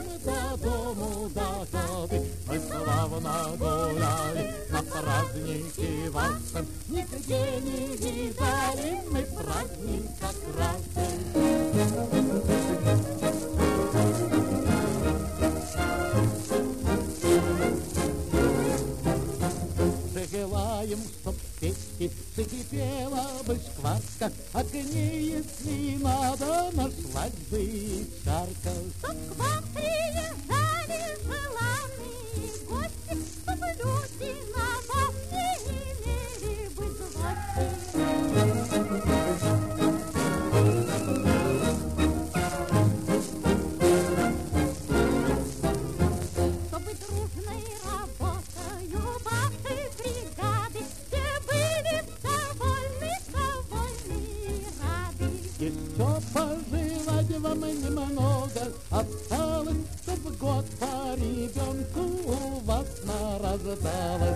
разъезжаем до дому, до хаты. Мы славно гуляли на празднике вашем, нигде не видали мы праздника красный. Желаем, чтоб в печке закипела бы шкварка, а к ней, если надо, нашлась бы чарка. Чтоб к вам приезжали желанные гости, чтоб люди на вас не имели бы злости. Чтобы дружной работою вашей бригады все были довольны и рады. Еще пожелать вам немного осталось, чтоб год по ребенку у вас нарождалось.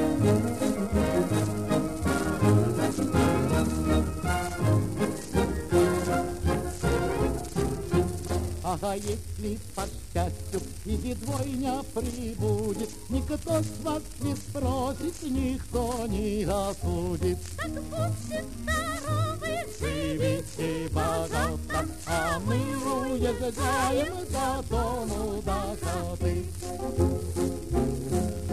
А если по счастью и двойня прибудет, никто с вас не спросит, никто не осудит. Так будьте здоровы, Живите богато, а мы уезжаем до дому, до хаты.